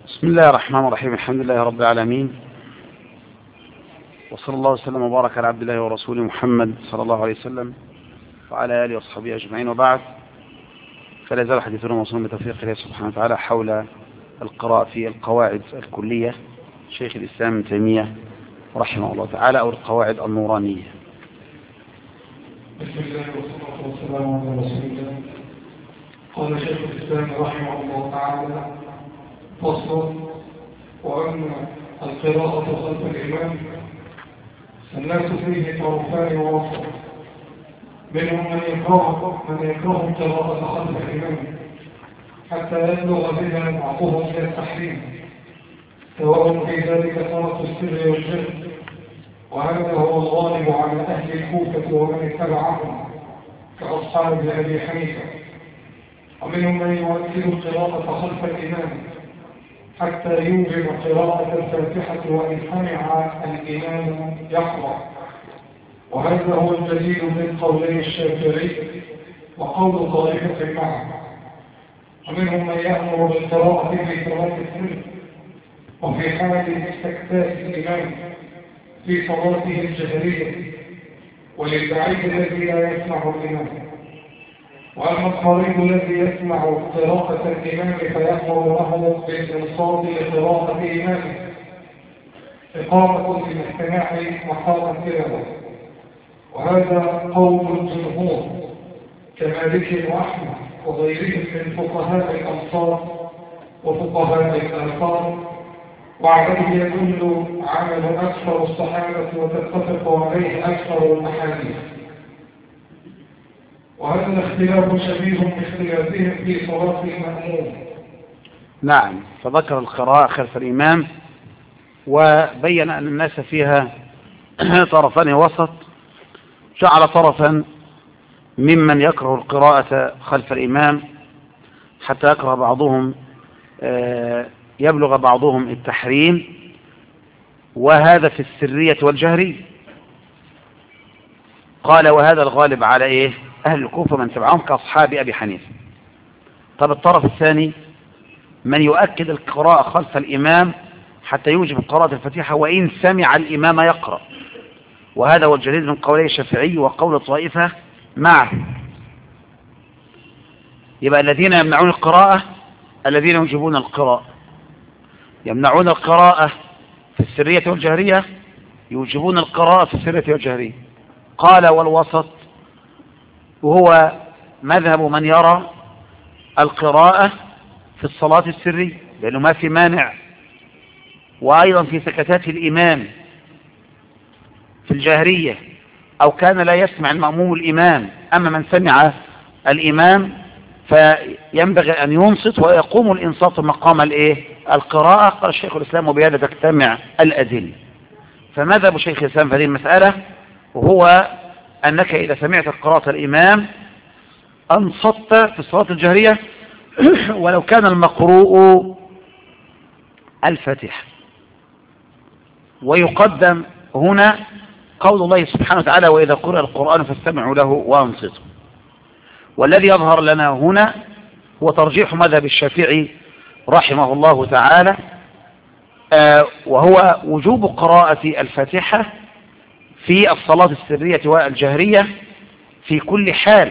بسم الله الرحمن الرحيم. الحمد لله رب العالمين، وصلى الله وسلم وبارك على عبد الله ورسوله محمد صلى الله عليه وسلم وعلى آله وصحبه أجمعين، وبعد. فلا يزال حديثنا موصولا بتوفيق الله سبحانه وتعالى حول القراءة في القواعد الكلية شيخ الإسلام ابن تيمية رحمه الله تعالى، أو القواعد النورانية. بسم الله والصلاة والسلام على رسول الله. قال شيخ الإسلام رحمه الله تعالى: فصل. وأما القراءة خلف الإمام الناس فيه طرفان ووسط، منهم من يكره القراءة خلف الإمام حتى يبلغ بها بعضهم إلى التحريم، سواء في ذلك ترك السر والجهل، وهذا هو الغالب على أهل الكوفة ومن اتبعهم كأصحاب أبي حنيفة. ومنهم من يؤكد القراءة خلف الإمام حتى يوجب قراءة الفاتحة وإن سمع الإمام يقرأ، وهذا هو الجديد من قولي الشافعي وقول طائفة معه. ومنهم من يأمر بالقراءة في صلاة السر وفي حال استكتاف الإمام في صلاته الجهرية وللبعيد الذي لا يسمع الإمام. وأما القريب الذي يسمع قراءة الإمام فيأمر له بالإنصات لقراءة إمامه إقامة الاستماع مقام التلاوة، وهذا قول الجمهور كمالك وأحمد وغيرهم من فقهاء الأمصار وفقهاء الآثار، وعليه يدل عمل أكثر الصحابة وتتفق عليه أكثر الأحاديث. وهذا الاختلاف شبيه باختلافهم في صلاة المأموم. نعم، فذكر القراءة خلف الإمام وبين أن الناس فيها طرفان وسط، جعل طرفا ممن يكره القراءة خلف الإمام حتى يكره بعضهم يبلغ بعضهم التحريم، وهذا في السرية والجهرية. قال وهذا الغالب على إيه؟ أهل الكوفة من تبعهم كأصحاب أبي حنيفة. طب الطرف الثاني من يؤكد القراءة خلف الإمام حتى يوجب قراءة الفاتحة وإن سمع الإمام يقرأ، وهذا هو الجديد من قولي الشافعي وقول الطائفة معه. يبقى الذين يمنعون القراءة الذين يوجبون القراءة، يمنعون القراءة في السرية والجهرية، يوجبون القراءة في السرية والجهرية. قال والوسط وهو مذهب من يرى القراءة في الصلاة السرية لأنه ما في مانع، وأيضا في سكتات الإمام في الجهرية، أو كان لا يسمع المأموم الإمام. أما من سمع الإمام فينبغي أن ينصت ويقوم الإنصات مقام القراءة. قال الشيخ الإسلام وبهذا تجتمع الأدلة. فمذهب شيخ الإسلام في هذه المسألة وهو أنك إذا سمعت قراءة الإمام أنصت في الصلاة الجهرية ولو كان المقروء الفاتحة. ويقدم هنا قول الله سبحانه وتعالى: وإذا قرأ القرآن فاستمعوا له وأنصتوا. والذي يظهر لنا هنا هو ترجيح مذهب الشافعي رحمه الله تعالى، وهو وجوب قراءة الفاتحة في الصلاة السرية والجهرية في كل حال،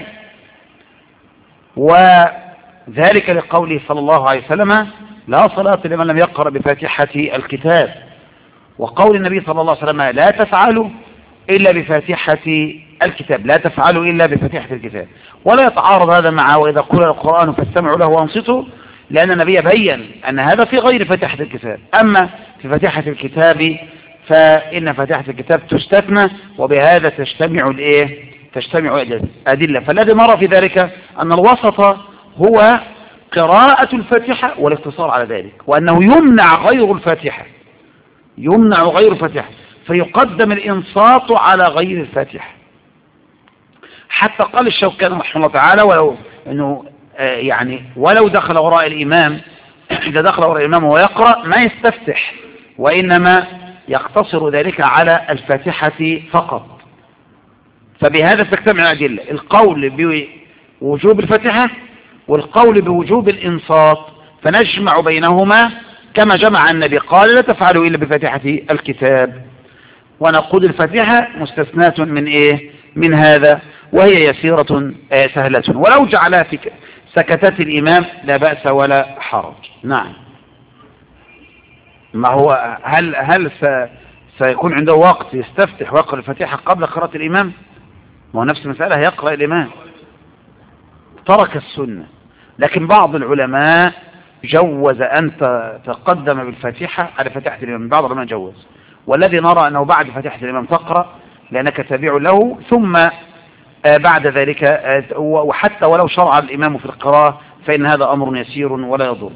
وذلك لقوله صلى الله عليه وسلم: لا صلاة لمن لم يقرأ بفاتحة الكتاب، وقول النبي صلى الله عليه وسلم: لا تفعلوا إلا بفاتحة الكتاب، لا تفعلوا إلا بفاتحة الكتاب. ولا يتعارض هذا مع وإذا قرأ القرآن فاستمعوا له وانصتوا، لأن النبي بين أن هذا في غير فاتحة الكتاب. أما في فاتحة الكتاب فإن فاتحة الكتاب تستثنى، وبهذا تجتمع أدلة. فالذي نرى في ذلك أن الوسط هو قراءة الفاتحة والاقتصار على ذلك، وأنه يمنع غير الفاتحة، فيقدم الإنصات على غير الفاتحة. حتى قال الشوكاني رحمه الله تعالى ولو دخل وراء الإمام، إذا دخل وراء الإمام ويقرأ ما يستفتح، وإنما يقتصر ذلك على الفاتحة فقط. فبهذا تجتمع أدلة: القول بوجوب الفاتحة والقول بوجوب الإنصات، فنجمع بينهما كما جمع النبي قال لا تفعلوا إلا بفاتحة الكتاب، ونقول الفاتحة مستثناة من إيه؟ من هذا، وهي يسيرة سهلة، ولو جعلها في سكتات الإمام لا بأس ولا حرج. نعم. ما هو هل سيكون عنده وقت يستفتح ويقرأ الفاتحة قبل قراءة الإمام؟ ما هو نفس المسألة، هيقرأ الإمام، ترك السنة. لكن بعض العلماء جوز أن تقدم بالفاتحة على فاتحة الإمام، بعض العلماء جوز، والذي نرى أنه بعد فاتحة الإمام تقرأ لأنك تابع له، ثم بعد ذلك وحتى ولو شرع الإمام في القراءة فإن هذا أمر يسير ولا يضر.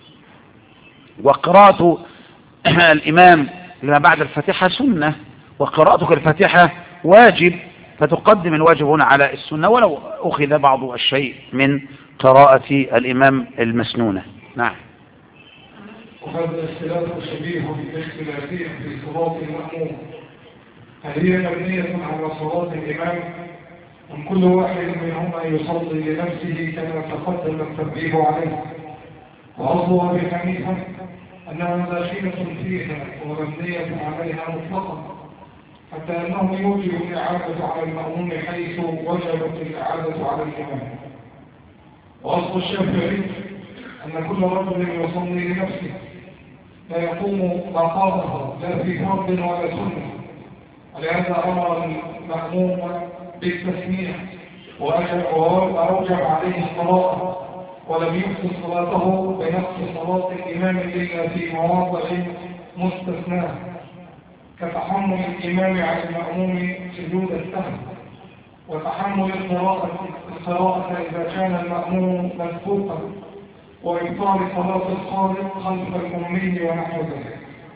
وقراءة الإمام لما بعد الفاتحة سنة، وقراءتك الفاتحة واجب، فتقدم الواجب هنا على السنة ولو أخذ بعض الشيء من قراءة الإمام المسنونة. نعم. وهذا الاختلاف شبيه باختلافهم في صلاة المأموم، هل هي مبنية على صلاة الإمام أم كل واحد منهما يصلي لنفسه كما تقدم التنبيه عليه؟ وأصل أبي حنيفة أنها داخلة فيها ومبنية عليها مطلقا، حتى أنه يوجب الإعادة على المأموم حيث وجبت الإعادة على الإمام. وأصل الشافعي أن كل رجل يصلي لنفسه لا يقوم مقامها لا في فرض ولا سنة، ولهذا أمر المأموم بالتسميع وأوجب عليه الصلاة، ولم يفسد صلاته بنقص صلاة الإمام إلا في مواضع مستثناة، كتحمل الإمام على المأموم سجود السهو، وتحمل القراءة إذا كان المأموم مسبوقا، وإبطال صلاة الخالق خلف الأمي ونحو ذلك.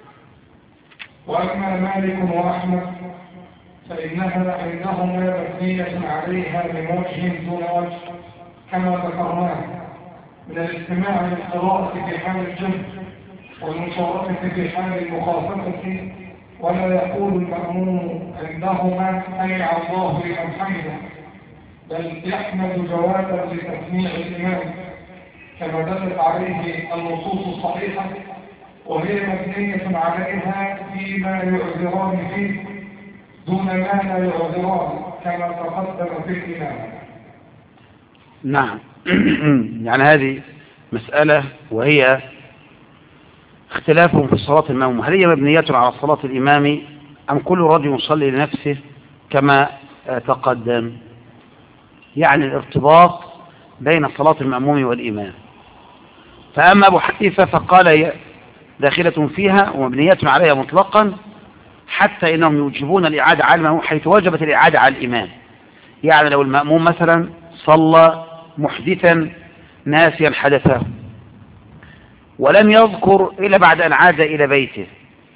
وأما مالك وأحمد فإنها عندهما مبنية عليها من وجه دون وجه كما ذكرناه، من الاستماع للقراءة في حال الجمع والمشاركة في حال المخافة، ولا يقول المأموم عندهما سمع الله لمن حمده، بل يحمد جوابا لتسميع الإمام كما دلت عليه النصوص الصحيحة، وهي مبنية عليها فيما يعذران فيه دون ما لا يعذران كما تقدم في الإمام. نعم. يعني هذه مسألة، وهي اختلاف في صلاة المأموم، هل هي مبنية على صلاة الإمام أم كل رجل يصلي لنفسه كما تقدم؟ يعني الارتباط بين صلاة المأموم والإمام. فأما أبو حنيفة فقال داخلة فيها ومبنية عليها مطلقا، حتى إنهم يوجبون الإعادة على المأموم حيث وجبت الإعادة على الإمام. يعني لو المأموم مثلا صلى محدثا ناسيا حدثه ولم يذكر إلا بعد أن عاد إلى بيته،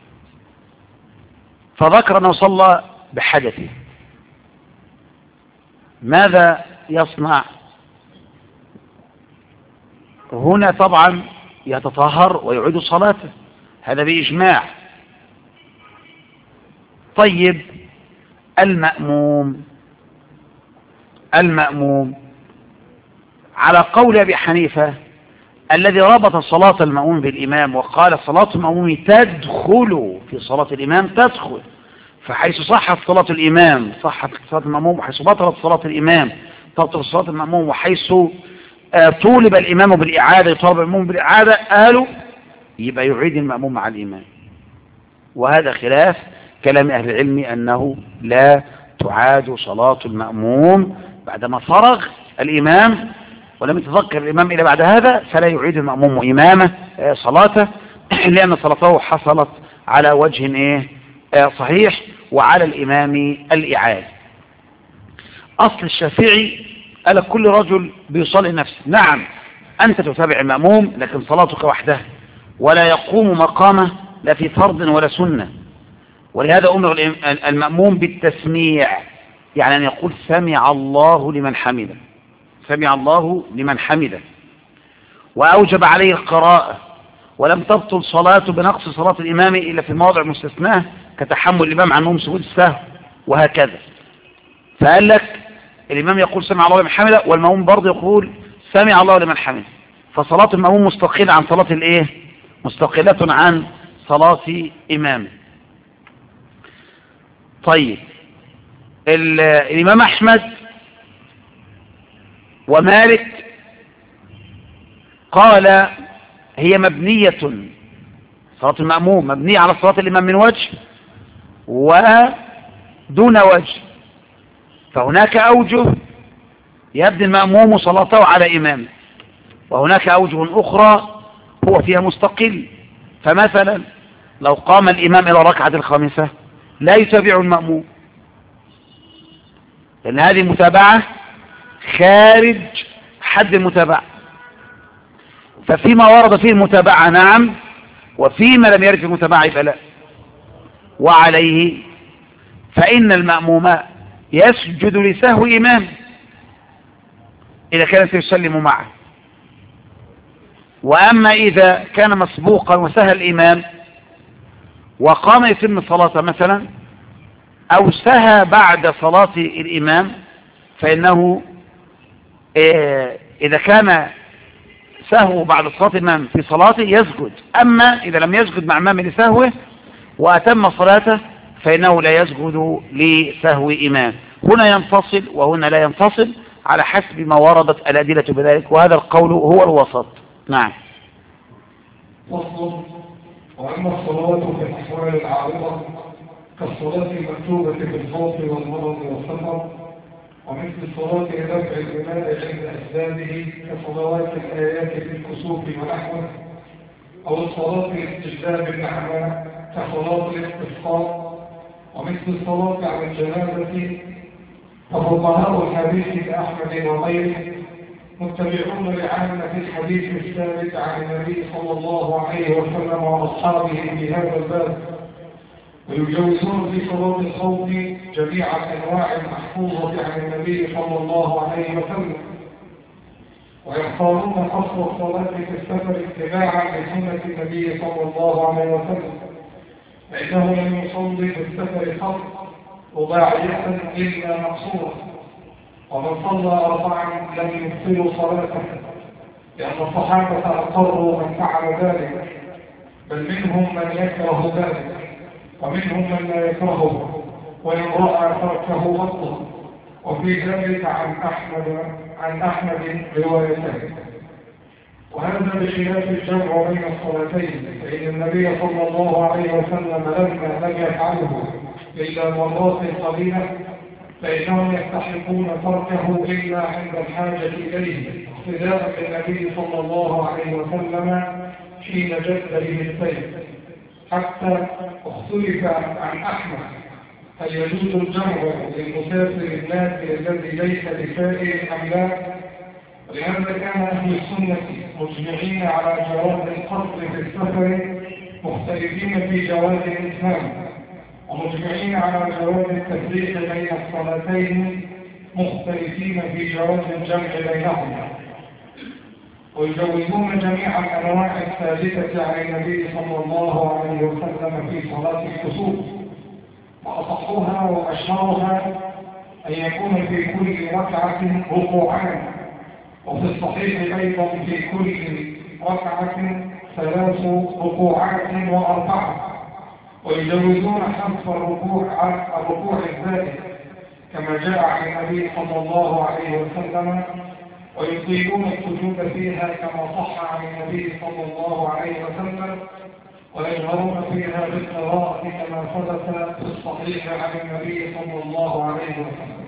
فذكر أنه صلى بحدثه، ماذا يصنع هنا؟ طبعا يتطهر ويعيد صلاته، هذا بإجماع. طيب المأموم على قول أبي حنيفة الذي ربط صلاة المأموم بالإمام وقال صلاة المأموم تدخل في صلاة الإمام، تدخل، فحيث صحت صلاة الإمام صحت صلاة المأموم، وحيث بطلت صلاة الإمام تبطل صلاة المأموم، وحيث طولب الإمام بالإعادة يطالب المأموم بالإعادة، قالوا يبقى يعيد المأموم مع الإمام. وهذا خلاف كلام أهل العلم أنه لا تعاد صلاة المأموم بعدما فرغ الإمام ولم يتذكر الإمام إلى بعد هذا، فلا يعيد المأموم إمامه صلاته، لأن صلاته حصلت على وجه صحيح، وعلى الإمام الإعادة. أصل الشافعي قال كل رجل بيصلي نفسه، نعم أنت تتابع المأموم لكن صلاتك وحده ولا يقوم مقامه لا في فرض ولا سنة، ولهذا أمر المأموم بالتسميع، يعني أن يقول سمع الله لمن حمده، سمع الله لمن حمده، وأوجب عليه القراءة، ولم تبطل صلاته بنقص صلاة الإمام إلا في موضع مستثناه كتحمل الإمام عنهم سجود السهو وهكذا. فقال لك الإمام يقول سمع الله لمن حمده، والمأموم برضه يقول سمع الله لمن حمده، فصلاة المأموم مستقلة عن صلاة مستقلة عن صلاة إمام. طيب الإمام أحمد ومالك قال هي مبنية، صلاة المأموم مبنية على صلاة الإمام من وجه ودون وجه، فهناك أوجه يبني المأموم صلاته على إمامه، وهناك أوجه أخرى هو فيها مستقل. فمثلا لو قام الإمام إلى ركعة الخامسة لا يتابع المأموم، لأن هذه متابعة خارج حد المتابعة. ففيما ورد فيه المتابعة نعم، وفيما لم يرد في المتابعة يبقى لا. وعليه فإن المأموم يسجد لسهو إمام إذا كان سيسلم معه، وأما إذا كان مسبوقا وسهى الإمام وقام يتم الصلاة مثلا أو سهى بعد صلاة الإمام، فإنه إذا كان سهو بعد صلاة الإمام في صلاته يسجد. أما إذا لم يسجد مع إمام لسهوه وأتم صلاته فإنه لا يسجد لسهو إمام. هنا ينفصل وهنا لا ينفصل على حسب ما وردت الأدلة بذلك، وهذا القول هو الوسط. نعم. فصل. وأما الصلاة في الأحوال العارضة كالصلاة المكتوبة في الخوف والمرض والسفر، ومثل الصلاة لرفع الإماء عند أسبابه كصلوات الآيات في الكسوف ونحوه، أو الصلاة لاستجلاب النعمة كصلاة الاستسقاء، ومثل الصلاة على الجنازة. ففقهاء الحديث كأحمد وغيره متبعون لعامة الحديث الثابت عن النبي صلى الله عليه وسلم وأصحابه في هذا الباب، ويجوزون في صلاة الخوف جميع الأنواع المحفوظة عن النبي صلى الله عليه وسلم، ويختارون قصر الصلاة في السفر اتباعا لسنة النبي صلى الله عليه وسلم، فإنه لم يصلي في السفر خط رباعية إلا مقصورة، ومن صلى أربعا لم يبطلوا صلاته، لأن الصحابة أقروا من فعل ذلك، بل منهم من يكره ذلك ومنهم من لا يكرهه، وإن رأى تركه بطل. وفي ذلك عن أحمد روايتين. وهذا بخلاف الجمع بين الصلاتين، فإن النبي صلى الله عليه وسلم لما لم يفعله إلا مرات قليلة فإنهم يستحقون تركه إلا عند الحاجة إليه، اقتداء بالنبي صلى الله عليه وسلم حين جد به السيف. حتى اختلف عن أحمد هل يجوز الجمع للمسافر النافي الذي ليس بسائر أم لا، ولهذا كان أهل السنة مجمعين على جواز القصر في السفر مختلفين في جواز الإتمام، ومجمعين على جواز التفريق بين الصلاتين مختلفين في جواز الجمع بينهما، ويجوزون جميع الأنواع الثابتة عن النبي صلى الله عليه وسلم في صلاة الكسوف، وأصحها وأشهرها أن يكون في كل ركعة ركوعان، وفي الصحيح أيضا في كل ركعة 3 ركوعات و4، ويجوزون حذف الركوع الزائد كما جاء عن النبي صلى الله عليه وسلم، ويطيلون السجود فيها كما صح عن النبي صلى الله عليه وسلم، ويجهرون فيها بالقراءة كما ثبت في الصحيح عن النبي صلى الله عليه وسلم.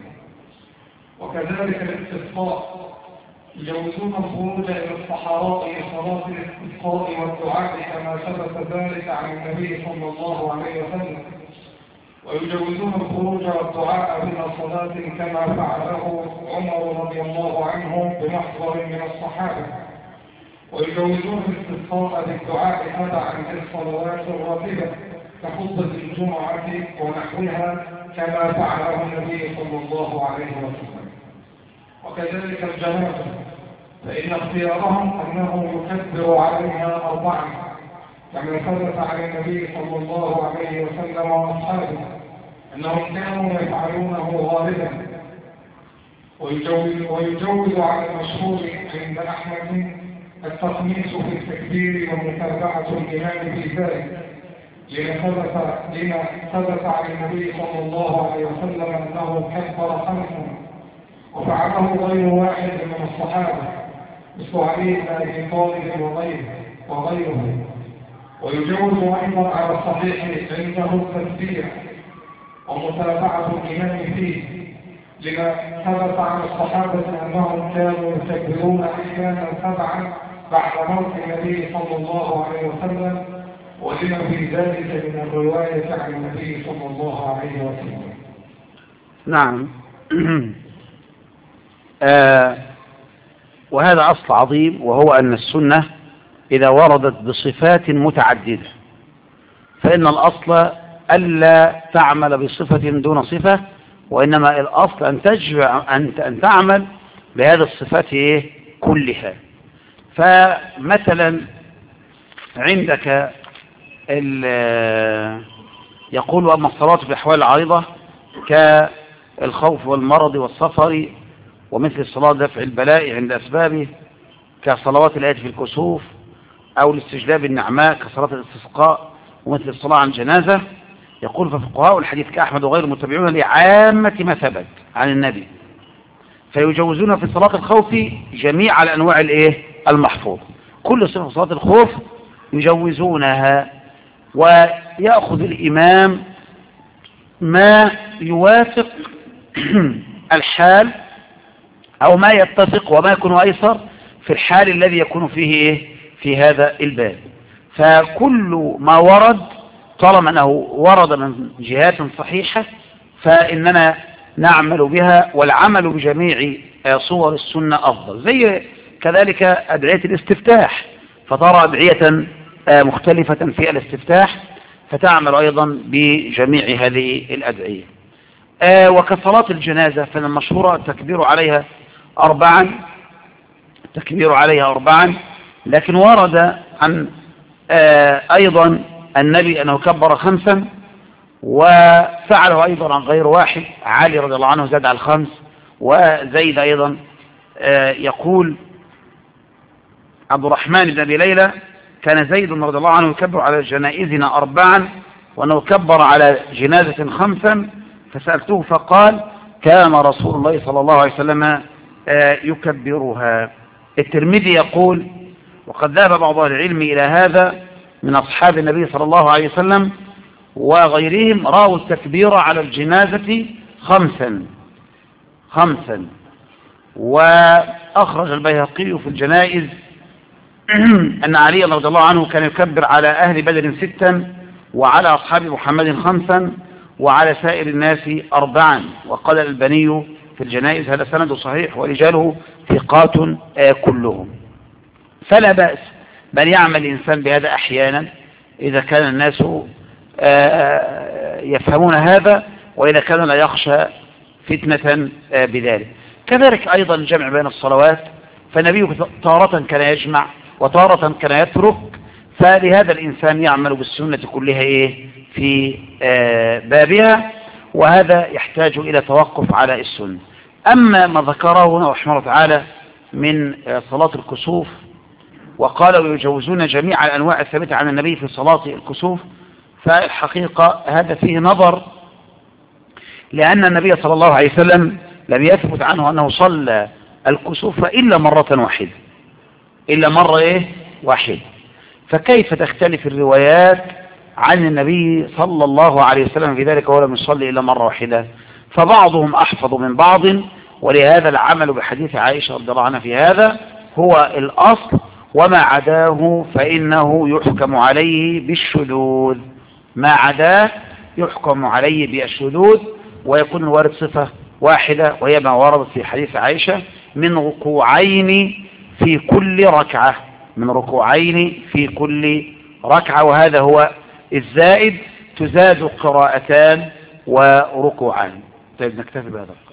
وكذلك الاستسقاء يجوزون الخروج إلى الصحراء لصلاة الاستسقاء والدعاء كما ثبت ذلك عن النبي صلى الله عليه وسلم، ويجوزون الخروج والدعاء بلا صلاة كما فعله عمر رضي الله عنه بمحضر من الصحابة، ويجوزون الاستسقاء بالدعاء تبعا للصلوات الراتبة كخطبة الجمعة ونحوها كما فعله النبي صلى الله عليه وسلم. وكذلك الجنازة فإن اختيارهم أنه يكبر عليها 4 كما ثبت عن النبي صلى الله عليه وسلم وأصحابه أنهم كانوا يفعلونه غالبا، ويجوز على المشهور عند أحمد التخميس في التكبير ومتابعة الإمام في ذلك، لما ثبت عن النبي صلى الله عليه وسلم أنه كبر خمسا وفعله غير واحد من الصحابة مثل علي بن أبي طالب وغيره. ويجوز أيضا على الصحيح عنده التكبير ومتابعة الإمام فيه، لما ثبت عن الصحابة أنهم كانوا يكبرون أحيانا سبعا بعد موت النبي صلى الله عليه وسلم، ولما في ذلك من الرواية عن النبي صلى الله عليه وسلم. نعم. وهذا أصل عظيم، وهو أن السنة إذا وردت بصفات متعددة فإن الأصل ألا تعمل بصفة دون صفة، وإنما الأصل أن تعمل بهذه الصفات كلها. فمثلا عندك يقول أما الصلاة في الأحوال العارضة كالخوف والمرض والسفر، ومثل الصلاة دفع البلاء عند أسبابه كصلوات الآية في الكسوف، أو الاستجلاب النعماء كصلاة الاستسقاء، ومثل الصلاة عن جنازة. يقول ففقهاء الحديث كأحمد وغير متبعون لعامة ما ثبت عن النبي، فيجوزون في صلاة الخوف جميع الأنواع المحفوظ، كل صفة صلاة الخوف يجوزونها، ويأخذ الإمام ما يوافق الحال أو ما يتفق وما يكون أيسر في الحال الذي يكون فيه في هذا الباب. فكل ما ورد طالما أنه ورد من جهات صحيحة فإننا نعمل بها، والعمل بجميع صور السنة أفضل. زي كذلك أدعية الاستفتاح، فترى أدعية مختلفة في الاستفتاح فتعمل أيضا بجميع هذه الأدعية. وكصلاة الجنازة فإن المشهورة التكبير عليها أربعا، لكن ورد عن أيضا النبي أنه كبر 5، وفعله أيضا عن غير واحد. علي رضي الله عنه زاد على 5، وزيد أيضا. يقول عبد الرحمن بن أبي ليلى كان زيد رضي الله عنه يكبر على جنائزنا 4، وأنه كبر على جنازة 5، فسألته فقال كان رسول الله صلى الله عليه وسلم يكبرها. الترمذي يقول وقد ذهب بعض العلم إلى هذا من أصحاب النبي صلى الله عليه وسلم وغيرهم، رأوا التكبير على الجنازة 5. وأخرج البيهقي في الجنائز أن علي رضي الله عنه كان يكبر على أهل بدر 6، وعلى أصحاب محمد 5، وعلى سائر الناس 4. وقال الألباني في الجنائز هذا سند صحيح ورجاله ثقات كلهم. فلا بأس بل يعمل الإنسان بهذا أحيانا إذا كان الناس يفهمون هذا، وإذا كان لا يخشى فتنة بذلك. كذلك أيضا الجمع بين الصلوات، فالنبي تارة كان يجمع وتارة كان يترك، فلهذا الإنسان يعمل بالسنة كلها في بابها، وهذا يحتاج إلى توقف على السنة. أما ما ذكره هنا رحمه الله تعالى من صلاة الكسوف، وقالوا يجوزون جميع الأنواع الثابتة عن النبي في صلاة الكسوف، فالحقيقة هذا فيه نظر، لأن النبي صلى الله عليه وسلم لم يثبت عنه أنه صلى الكسوف إلا مرة واحدة، فكيف تختلف الروايات عن النبي صلى الله عليه وسلم في ذلك ولم يصلي إلا مرة واحدة؟ فبعضهم أحفظ من بعض، ولهذا العمل بحديث عائشة رضي الله عنها في هذا هو الأصل، وما عداه فإنه يحكم عليه بالشذوذ، ما عداه يحكم عليه بالشذوذ، ويكون الوارد صفة واحدة، وهي ما وردت في حديث عائشة من ركوعين في كل ركعة، وهذا هو الزائد، تزاد قراءتان وركوعان. طيب نكتفي بهذا.